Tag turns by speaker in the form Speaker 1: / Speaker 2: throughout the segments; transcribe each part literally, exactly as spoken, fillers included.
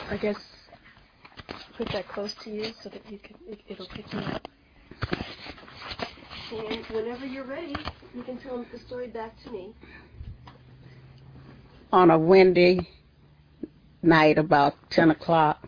Speaker 1: I guess put that close to you so that you can, it, it'll pick you up. And whenever you're ready, you can tell the story back to me.
Speaker 2: On a windy night about ten o'clock,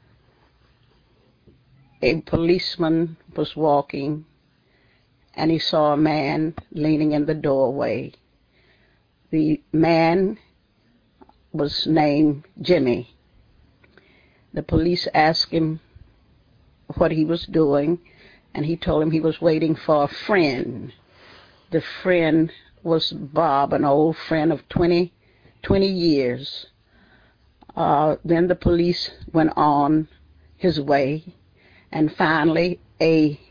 Speaker 2: a policeman was walking and he saw a man leaning in the doorway. The man was named Jimmy. The police asked him what he was doing, and he told him he was waiting for a friend. The friend was Bob, an old friend of twenty, twenty years. Uh, then the police went on his way, and finally a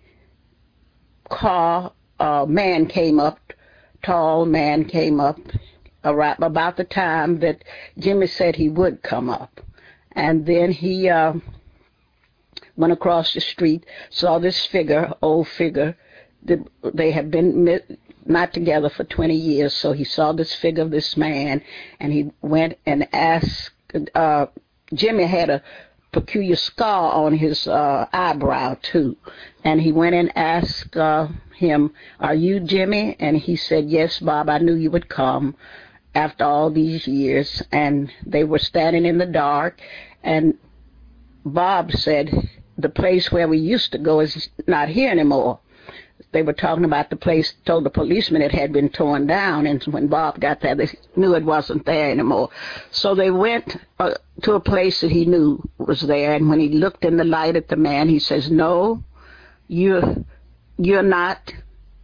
Speaker 2: car, a man came up, tall man came up, around about the time that Jimmy said he would come up. And then he uh, went across the street, saw this figure, old figure. They had been not together for twenty years, so he saw this figure of this man, and he went and asked, uh, Jimmy had a peculiar scar on his uh, eyebrow, too. And he went and asked uh, him, "Are you Jimmy?" And he said, "Yes, Bob, I knew you would come after all these years." And they were standing in the dark, and Bob said, "The place where we used to go is not here anymore." They were talking about the place, told the policeman it had been torn down, and when Bob got there, they knew it wasn't there anymore. So they went uh, to a place that he knew was there, and when he looked in the light at the man, he says, "No, you're, you're not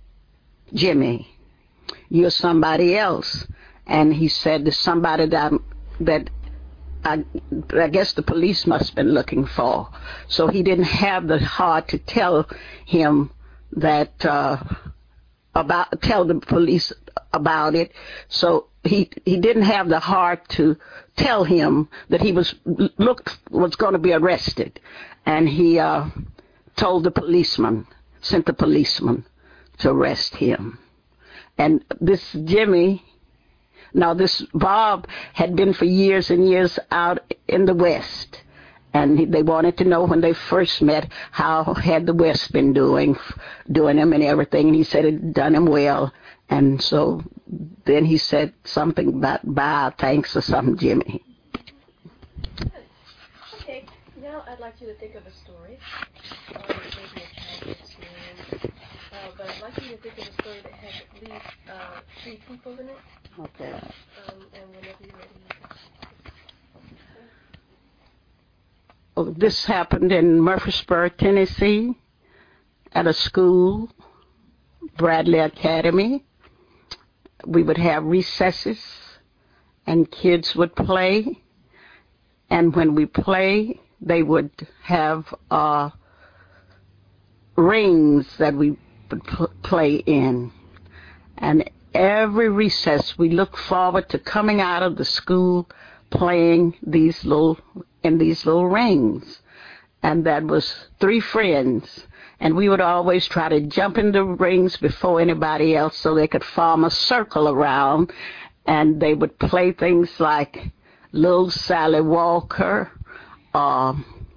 Speaker 2: Jimmy. You're somebody else." And he said, "There's somebody that, that I, I guess the police must have been looking for." So he didn't have the heart to tell him that uh, about tell the police about it. So he he didn't have the heart to tell him that he was looked was going to be arrested, and he uh, told the policeman, sent the policeman to arrest him. And this Jimmy. Now, this Bob had been for years and years out in the West, and they wanted to know when they first met how had the West been doing, doing him and everything, and he said it had done him well. And so then he said something about bye, thanks, or something, Jimmy.
Speaker 1: Good. Okay, now I'd like you to think of a story, or maybe a childhood experience, uh, but I'd like you to think of a story that has at least uh, three people in it.
Speaker 2: Okay.
Speaker 1: Um, and whenever you're ready, you can.
Speaker 2: Oh, this happened in Murfreesboro, Tennessee, at a school, Bradley Academy. We would have recesses, and kids would play. And when we play, they would have uh, rings that we would pl- play in. And every recess, we look forward to coming out of the school playing these little in these little rings. And that was three friends. And we would always try to jump in the rings before anybody else so they could form a circle around. And they would play things like Little Sally Walker, uh,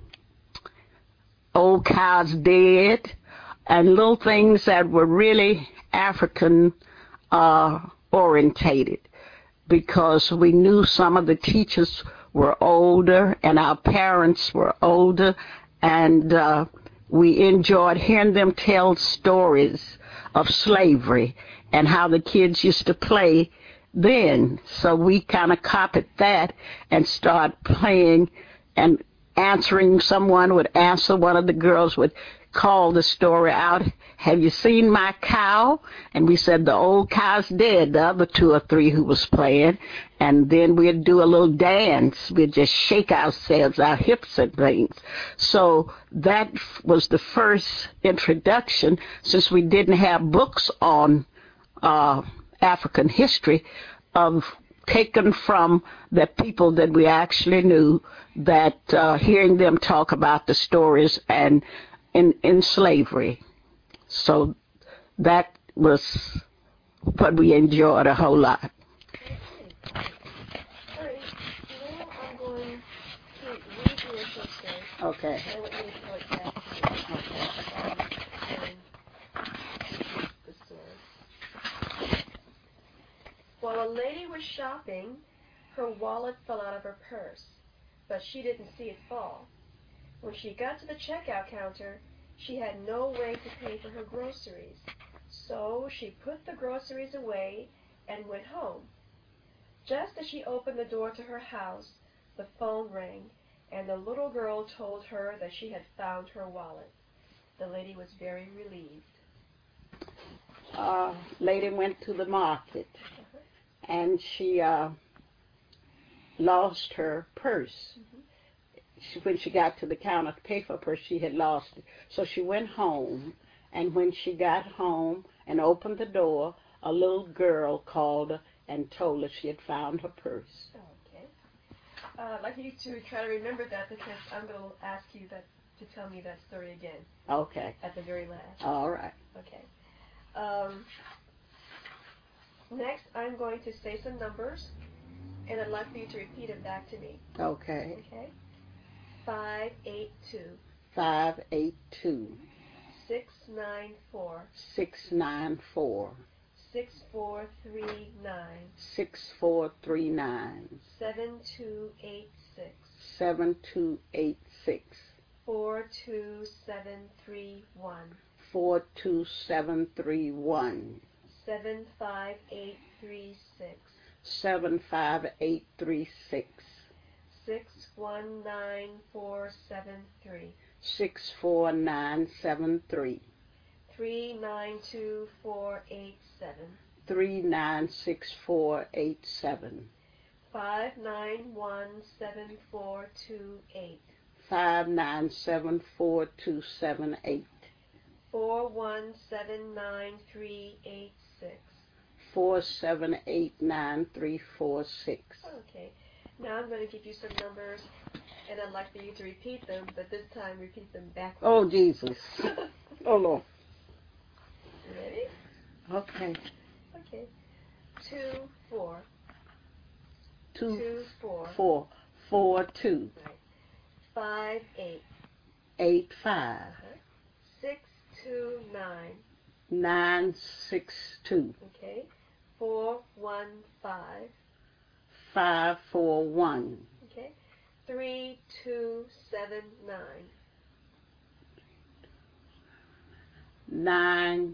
Speaker 2: Old Cow's Dead, and little things that were really African Uh, orientated, because we knew some of the teachers were older and our parents were older, and uh, we enjoyed hearing them tell stories of slavery and how the kids used to play then. So we kind of copied that and started playing and answering. Someone would answer, one of the girls would call the story out, "Have you seen my cow?" And we said, "The old cow's dead," the other two or three who was playing. And then we'd do a little dance. We'd just shake ourselves, our hips and things. So that was the first introduction, since we didn't have books on uh, African history, of taken from the people that we actually knew, that uh, hearing them talk about the stories and in, in slavery. So that was what we enjoyed a whole lot.
Speaker 1: Okay. All right. Now I'm going to
Speaker 2: Okay.
Speaker 1: I want you to tell it back to me.
Speaker 2: Okay.
Speaker 1: Um, and the story. While a lady was shopping, her wallet fell out of her purse, but she didn't see it fall. When she got to the checkout counter, she had no way to pay for her groceries, so she put the groceries away and went home. Just as she opened the door to her house, the phone rang, and the little girl told her that she had found her wallet. The lady was very relieved.
Speaker 2: Uh, lady went to the market,
Speaker 1: Uh-huh.
Speaker 2: and she uh, lost her purse.
Speaker 1: Mm-hmm.
Speaker 2: She, when she got to the counter to pay for her purse, she had lost it. So she went home, and when she got home and opened the door, a little girl called her and told her she had found her purse.
Speaker 1: Okay. Uh, I'd like you to try to remember that because I'm going to ask you that to tell me that story again.
Speaker 2: Okay.
Speaker 1: At the very last.
Speaker 2: All right.
Speaker 1: Okay. Um, next, I'm going to say some numbers, and I'd like for you to repeat them back to me.
Speaker 2: Okay.
Speaker 1: Okay. Five eight two.
Speaker 2: Five eight two.
Speaker 1: Six nine four.
Speaker 2: Six nine four.
Speaker 1: Six four three nine.
Speaker 2: Six four three nine.
Speaker 1: Seven two eight six.
Speaker 2: Seven two eight six.
Speaker 1: Four two seven three one.
Speaker 2: Four two seven three one.
Speaker 1: Seven five eight three six.
Speaker 2: Seven five eight three six.
Speaker 1: Six one nine four seven three.
Speaker 2: Six four nine seven three.
Speaker 1: Three nine two four eight seven.
Speaker 2: Three nine six four eight seven.
Speaker 1: Five nine one seven four two eight.
Speaker 2: Five nine seven four two seven eight.
Speaker 1: Four one seven nine three eight six.
Speaker 2: Four seven eight nine three four six.
Speaker 1: Okay. Now I'm going to give you some numbers, and I'd like for you to repeat them, but this time repeat them backwards.
Speaker 2: Oh, Jesus. Oh, Lord.
Speaker 1: Ready?
Speaker 2: Okay.
Speaker 1: Okay. Two, four.
Speaker 2: Two,
Speaker 1: Two, four.
Speaker 2: four. Four, two.
Speaker 1: Right. Five, eight.
Speaker 2: Eight, five.
Speaker 1: Uh-huh. Six, two, nine.
Speaker 2: Nine, six, two.
Speaker 1: Okay. Four, one, five.
Speaker 2: Five, four, one.
Speaker 1: Okay. Three, two, seven, nine.
Speaker 2: Nine,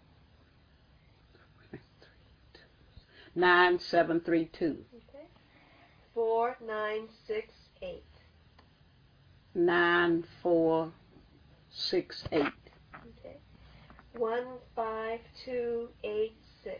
Speaker 2: nine, seven, three, two.
Speaker 1: Okay. Four, nine, six, eight.
Speaker 2: Nine, four, six, eight.
Speaker 1: Okay. One, five, two, eight, six.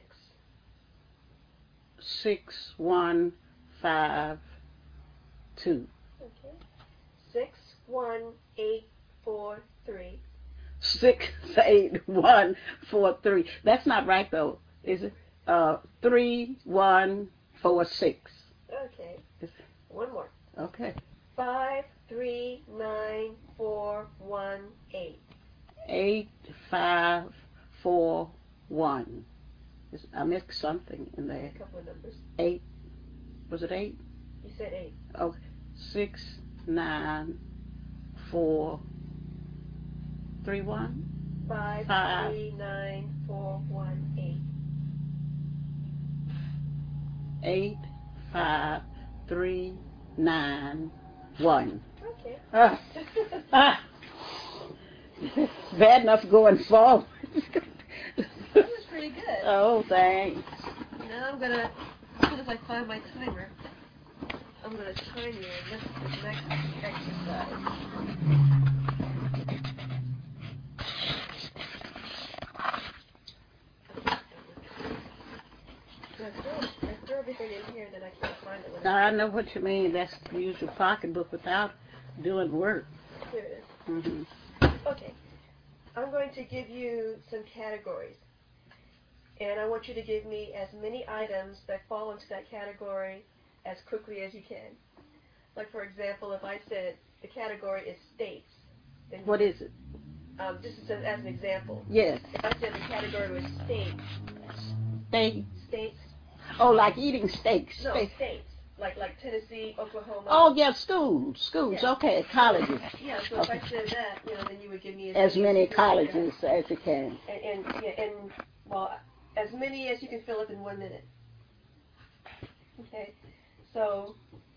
Speaker 2: Six, one, five, two.
Speaker 1: Okay. Six, one, eight, four, three.
Speaker 2: Six, eight, one, four, three. That's not right though, is it? Uh, three, one, four, six.
Speaker 1: Okay. One more.
Speaker 2: Okay.
Speaker 1: Five, three, nine, four, one, eight.
Speaker 2: Eight, five, four, one. I missed something in there.
Speaker 1: A couple of numbers.
Speaker 2: Eight. Was it eight?
Speaker 1: You said eight.
Speaker 2: Okay. Six, nine, four, three, one.
Speaker 1: Five,
Speaker 2: Five.
Speaker 1: three, nine, four, one, eight.
Speaker 2: Eight, five, three, nine, one.
Speaker 1: Okay.
Speaker 2: Ah. Ah. Bad enough going forward.
Speaker 1: That was pretty good.
Speaker 2: Oh, thanks.
Speaker 1: Now I'm gonna, as soon as I find my timer, I'm gonna time you and this is the next exercise. So I throw, I throw everything in here, then I can't find it. When
Speaker 2: Now I know what you mean. That's to use your pocketbook without doing work.
Speaker 1: Here it is.
Speaker 2: Mm-hmm.
Speaker 1: Okay. I'm going to give you some categories. And I want you to give me as many items that fall into that category as quickly as you can. Like, for example, if I said the category is states. Then
Speaker 2: What is it?
Speaker 1: Um, just as, as an example.
Speaker 2: Yes.
Speaker 1: If I said the category was states.
Speaker 2: Steak.
Speaker 1: States.
Speaker 2: Oh, like eating steaks.
Speaker 1: No,
Speaker 2: Steak.
Speaker 1: states. like like Tennessee, Oklahoma.
Speaker 2: Oh, yeah, schools, schools,
Speaker 1: Yeah.
Speaker 2: okay, colleges.
Speaker 1: Yeah, so
Speaker 2: okay.
Speaker 1: if I said that, you know, then you would give me
Speaker 2: as many
Speaker 1: you can
Speaker 2: colleges as you can.
Speaker 1: And, and, yeah, and, well, as many as you can fill up in one minute. Okay, so,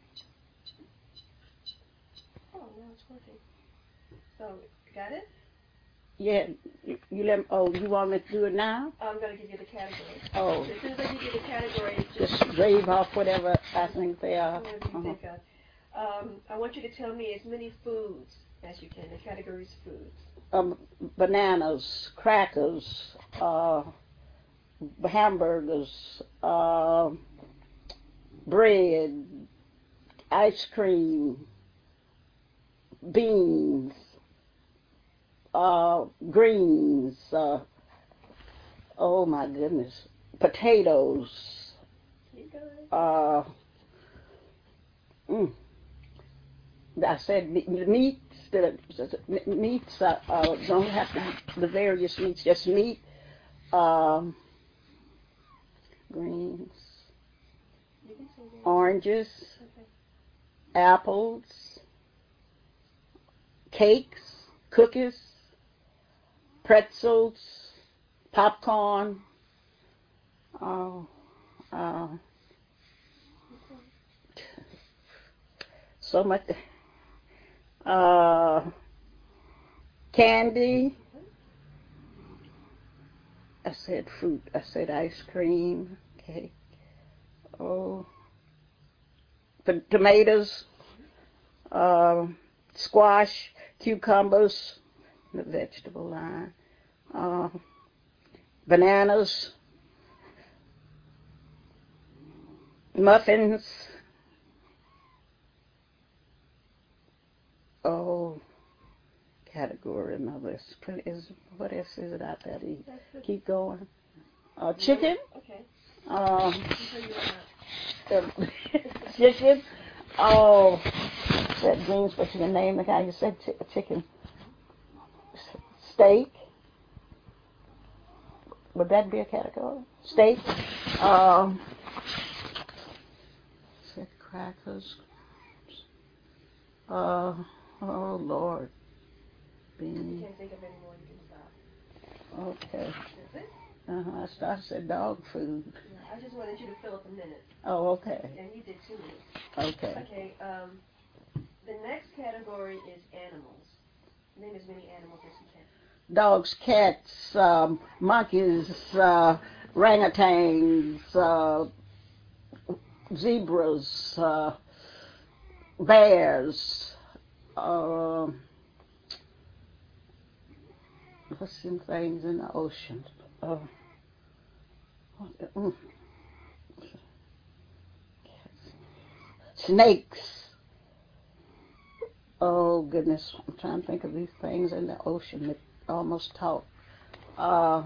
Speaker 1: oh, now it's working. So, got it?
Speaker 2: Yeah, you, you let. Oh, you want me to do it now?
Speaker 1: I'm going to give you the category.
Speaker 2: Oh.
Speaker 1: As soon as I give you the category,
Speaker 2: just, just wave off whatever I think they are.
Speaker 1: Whatever you
Speaker 2: uh-huh.
Speaker 1: think of. Um, I want you to tell me as many foods as you can. The category is foods.
Speaker 2: Um, bananas, crackers, uh, hamburgers, uh, bread, ice cream, beans, uh, greens, uh, oh my goodness, potatoes, uh, mm, I said meats, the meats uh, uh, don't have to be the various meats, just meat, um, greens, oranges,
Speaker 1: Okay.
Speaker 2: apples, cakes, cookies, pretzels, popcorn, uh, uh, so much, uh, candy. I said fruit. I said ice cream, cake. Oh, P- tomatoes, uh, squash, cucumbers, the vegetable line, uh, bananas, muffins. Oh, category. No, this is what else is it out there to eat? Keep going. Uh, chicken.
Speaker 1: Okay.
Speaker 2: Uh, chicken. Oh, that greens, but you can name the guy. You said ch- chicken. Steak. Would that be a category? Steak. Um, said crackers. Uh, oh Lord. Beans.
Speaker 1: You can't think of any more, you can stop.
Speaker 2: Okay.
Speaker 1: That's it?
Speaker 2: Uh-huh. I started said dog food.
Speaker 1: Yeah, I just wanted you to fill up a minute.
Speaker 2: Oh, okay.
Speaker 1: And you did two minutes.
Speaker 2: Okay.
Speaker 1: Okay, um, the next category is animals. Name as many animals as you can.
Speaker 2: Dogs, cats, um, monkeys, uh, orangutans, uh, zebras, uh, bears, uh, what's some things in the ocean? Uh, mm, snakes. Oh goodness, I'm trying to think of these things in the ocean that almost talk. Uh,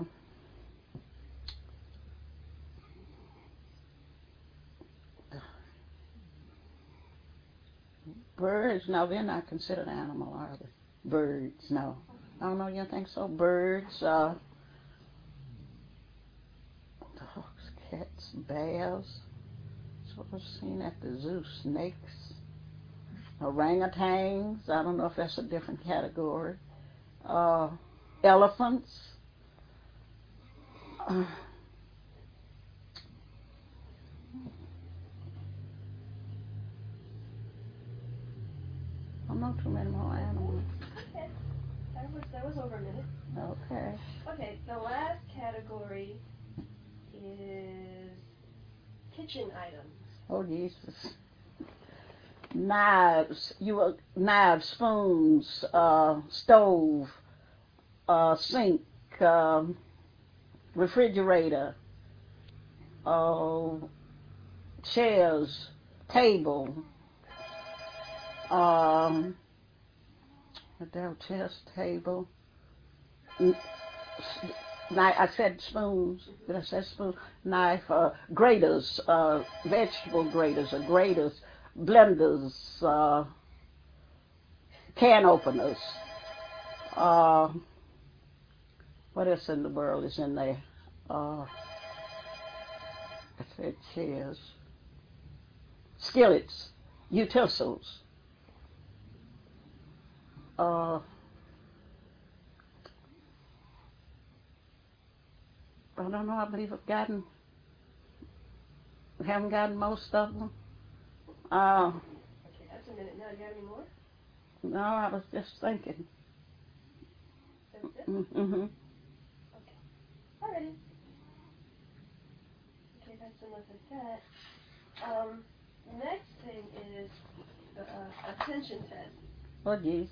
Speaker 2: birds, no, they're not considered animal, are they? Birds, no. I don't know, you don't think so? Birds, uh, dogs, cats, bears. So I've seen at the zoo, snakes, orangutans. I don't know if that's a different category. Uh, elephants. Uh, I don't know too many more animals.
Speaker 1: Okay. That was, that was over a minute.
Speaker 2: Okay.
Speaker 1: Okay, the last category is kitchen items.
Speaker 2: Oh Jesus. Knives. You were knives, spoons, uh, stove, uh, sink, um, refrigerator, uh, chairs, table. Um, Adele chairs, table. Knife. I said spoons. Did I say spoon? Knife. Uh, graters. Uh, vegetable graters or graters. Blenders. Uh, can openers. Uh, what else in the world is in there? Uh, I said chairs. skillets, utensils. Uh, I don't know. I believe I've gotten, haven't gotten most of them. Uh,
Speaker 1: Okay, that's a minute now. Do you have any more?
Speaker 2: no, I was just thinking.
Speaker 1: That's it?
Speaker 2: Mm-hmm.
Speaker 1: Okay. Alrighty. Okay, that's enough of that. Um, next thing is the uh, attention test.
Speaker 2: Oh, geez.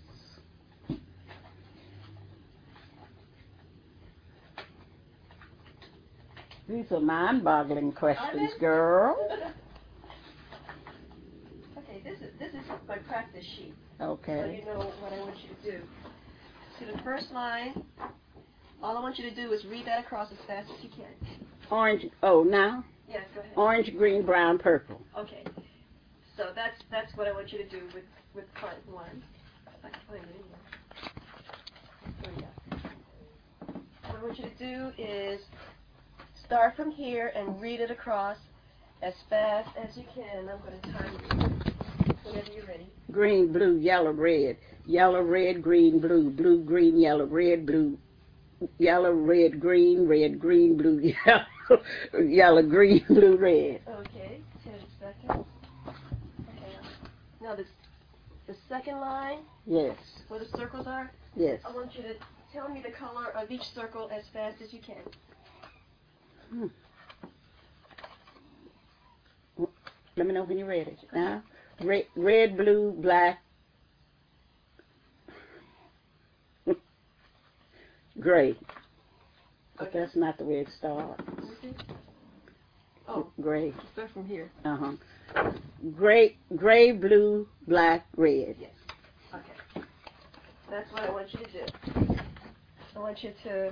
Speaker 2: These are mind-boggling questions, girl.
Speaker 1: Okay, this is this is my practice sheet.
Speaker 2: Okay.
Speaker 1: So you know what I want you to do. See the first line. All I want you to do is read that across as fast as you can.
Speaker 2: Orange. Oh, now.
Speaker 1: Yes, go ahead.
Speaker 2: Orange, green, brown, purple.
Speaker 1: Okay. So that's that's what I want you to do with with part one. If I can find it anywhere. Here we go. What I want you to do is start from here and read it across as fast as you can. I'm going to time you whenever you're ready.
Speaker 2: Green, blue, yellow, red. Yellow, red, green, blue. Blue, green, yellow, red, blue. Yellow, red, green, red, green, blue, yellow, yellow, green, blue, red.
Speaker 1: Okay, ten seconds. Okay, now this, the second line,
Speaker 2: Yes.
Speaker 1: where the circles are,
Speaker 2: Yes.
Speaker 1: I want you to tell me the color of each circle as fast as you can.
Speaker 2: Hmm. Let me know when you're ready. Now, red, red, blue, black, gray. But
Speaker 1: Okay.
Speaker 2: that's not the way it starts.
Speaker 1: Mm-hmm. Oh,
Speaker 2: Gray.
Speaker 1: start from here.
Speaker 2: Uh huh. Gray, gray, blue, black, red.
Speaker 1: Yes. Okay. That's what I want you to do. I want you to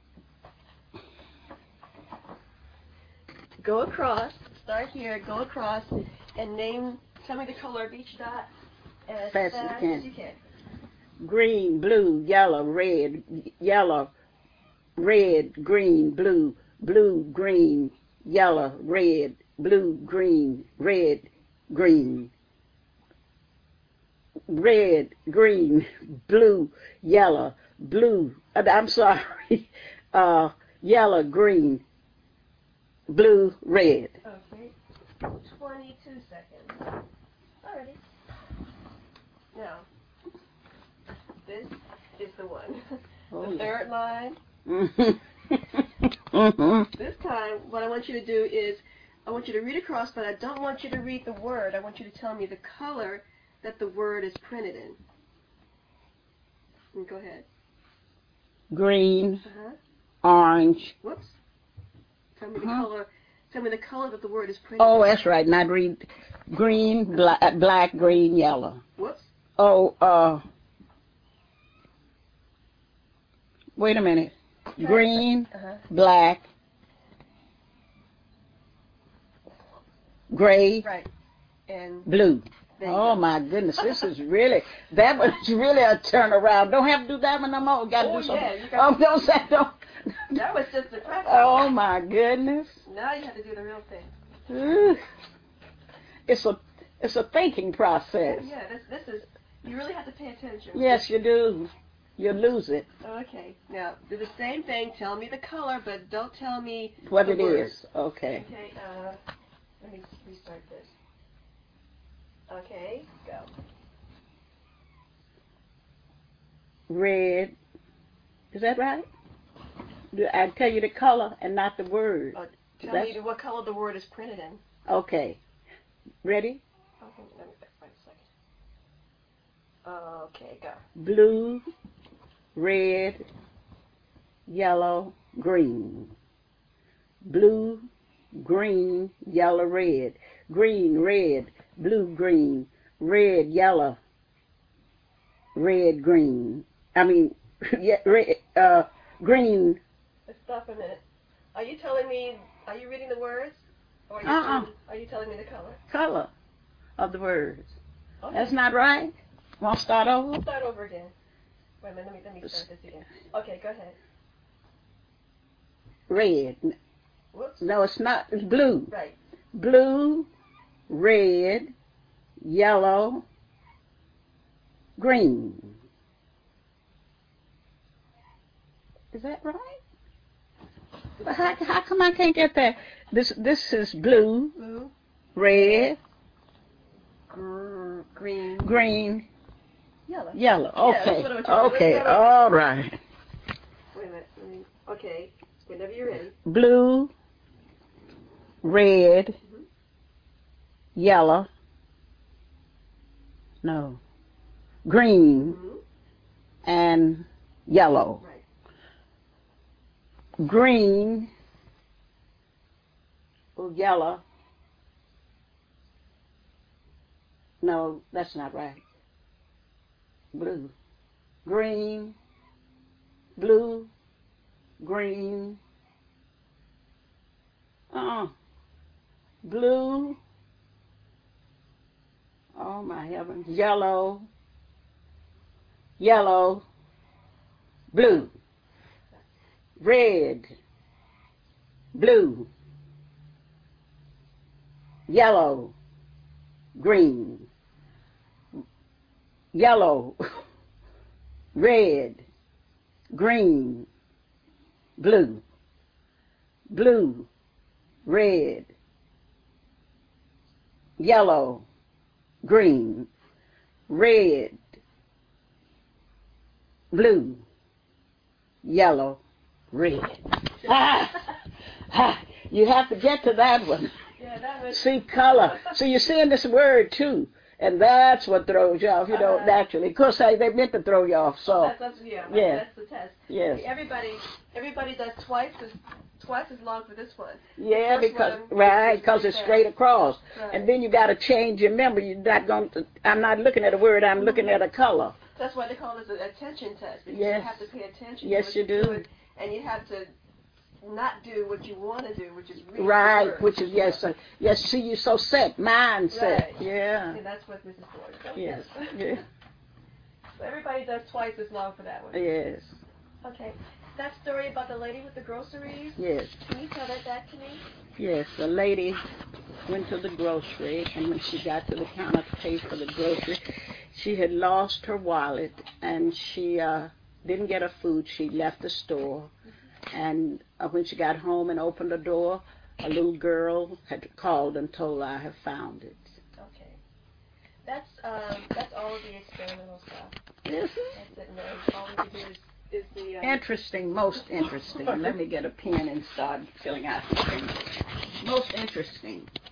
Speaker 1: go across, start here, go across, and name, tell me the color of each dot as
Speaker 2: Fast
Speaker 1: fast,
Speaker 2: as you
Speaker 1: as
Speaker 2: can.
Speaker 1: you can.
Speaker 2: Green, blue, yellow, red, yellow, red, green, blue, blue, green, yellow, red, blue, green, red, green, red, green, blue, yellow, blue, uh, I'm sorry, uh, yellow, green, blue, red.
Speaker 1: Okay. twenty-two seconds. Alrighty. Now, this is the one.
Speaker 2: Oh,
Speaker 1: the
Speaker 2: yeah.
Speaker 1: third line.
Speaker 2: Mm-hmm. Mm-hmm.
Speaker 1: This time, what I want you to do is, I want you to read across, but I don't want you to read the word. I want you to tell me the color that the word is printed in. And go ahead.
Speaker 2: Green,
Speaker 1: Uh-huh.
Speaker 2: orange.
Speaker 1: Whoops. Tell me the
Speaker 2: Huh?
Speaker 1: color. Tell me the color that the word is printed
Speaker 2: Oh,
Speaker 1: in.
Speaker 2: that's right. Not read green, black, black, green, yellow.
Speaker 1: Whoops.
Speaker 2: Oh, uh, wait a minute. Green,
Speaker 1: Uh-huh.
Speaker 2: black, gray,
Speaker 1: Right. And
Speaker 2: blue.
Speaker 1: there you
Speaker 2: Oh
Speaker 1: go.
Speaker 2: my goodness, this is really, that was really a turnaround. Don't have to do that one no more. Got to
Speaker 1: Oh,
Speaker 2: do something.
Speaker 1: yeah, you got-
Speaker 2: Oh, don't say don't.
Speaker 1: That was just the practice.
Speaker 2: Oh my goodness.
Speaker 1: Now you have to do the real thing.
Speaker 2: Ugh. It's a, it's a thinking process.
Speaker 1: Oh, yeah, this this is, you really have to pay attention.
Speaker 2: Yes, you do. You lose it.
Speaker 1: Okay, now do the same thing. Tell me the color, but don't tell me
Speaker 2: What
Speaker 1: the
Speaker 2: it
Speaker 1: word.
Speaker 2: is. Okay.
Speaker 1: Okay, uh, let me restart this. Okay, go.
Speaker 2: Red. Is that right? Do I tell you the color and not the word?
Speaker 1: Uh, tell
Speaker 2: That's-
Speaker 1: me what color the word is printed in.
Speaker 2: Okay. Ready?
Speaker 1: Okay, let me wait a second. Okay, go.
Speaker 2: Blue, red, yellow, green. Blue, green, yellow, red. Green, red, blue, green. Red, yellow, red, green. I mean, yeah, red, uh, green.
Speaker 1: Let's stop a minute. Are you telling me, are you reading the words? Or are you,
Speaker 2: Uh-uh.
Speaker 1: telling, are you telling me the color?
Speaker 2: Color of the words.
Speaker 1: Okay.
Speaker 2: That's not right. Want to start over?
Speaker 1: Start over again. Wait a minute, let me, let me start this again. Okay, go ahead.
Speaker 2: Red.
Speaker 1: Whoops.
Speaker 2: No, it's not. It's blue.
Speaker 1: Right.
Speaker 2: Blue, red, yellow, green. Is that right? But how, how come I can't get that? This this is blue,
Speaker 1: Blue,
Speaker 2: red,
Speaker 1: gr- green,
Speaker 2: green,
Speaker 1: yellow.
Speaker 2: yellow.
Speaker 1: Yeah,
Speaker 2: Okay,
Speaker 1: that's what I'm trying to-
Speaker 2: okay,
Speaker 1: that's what I'm-
Speaker 2: all right.
Speaker 1: Wait a minute. let me- Okay, whenever you're ready.
Speaker 2: Blue, red,
Speaker 1: Mhm.
Speaker 2: yellow, no, green,
Speaker 1: Mm-hmm.
Speaker 2: and yellow.
Speaker 1: Right.
Speaker 2: Green, oh, yellow. No, that's not right. Blue, green, blue, green, uh-uh, blue, oh my heavens, yellow, yellow, blue, red, blue, yellow, green, yellow, red, green, blue, blue, red, yellow, green, red, blue, yellow, red. Ah, ah, you have to get to that one.
Speaker 1: Yeah, that was.
Speaker 2: See color. So you're seeing this word too. And that's what throws you off, you know,
Speaker 1: Uh-huh.
Speaker 2: naturally. Of course, they they meant to throw you off, so.
Speaker 1: That's, that's, yeah, right,
Speaker 2: Yeah.
Speaker 1: that's the test.
Speaker 2: Yes.
Speaker 1: See, everybody, everybody does twice as twice as long for this one.
Speaker 2: Yeah,
Speaker 1: First
Speaker 2: because,
Speaker 1: one
Speaker 2: right,
Speaker 1: is
Speaker 2: because
Speaker 1: really
Speaker 2: it's straight
Speaker 1: fast.
Speaker 2: across.
Speaker 1: Right.
Speaker 2: And then you got to change your memory. You're not going to, I'm not looking at a word, I'm looking at a color.
Speaker 1: That's why they call it an attention test, because
Speaker 2: Yes.
Speaker 1: you have to pay attention
Speaker 2: Yes,
Speaker 1: to
Speaker 2: you
Speaker 1: what you're
Speaker 2: do.
Speaker 1: doing, and you have to not do what you want to do, which is read the
Speaker 2: Right,
Speaker 1: word.
Speaker 2: which is, yes, uh, yes, see, you so set, mindset.
Speaker 1: Right.
Speaker 2: Yeah.
Speaker 1: And that's what Missus Ford does.
Speaker 2: Yes. Yeah.
Speaker 1: So everybody does twice as long for that one.
Speaker 2: Yes.
Speaker 1: Okay. That story about the lady with the groceries,
Speaker 2: Yes.
Speaker 1: can you tell that back to me?
Speaker 2: Yes, the lady went to the grocery, and when she got to the counter to pay for the grocery, she had lost her wallet, and she uh, didn't get her food. She left the store, and uh, when she got home and opened the door, a little girl had called and told her, I have found it.
Speaker 1: Okay. That's um, that's all of the experimental stuff.
Speaker 2: Yes.
Speaker 1: That's it. No, all we can do is, is the. Um,
Speaker 2: Interesting, most interesting. Let me get a pen and start filling out the things. Most interesting.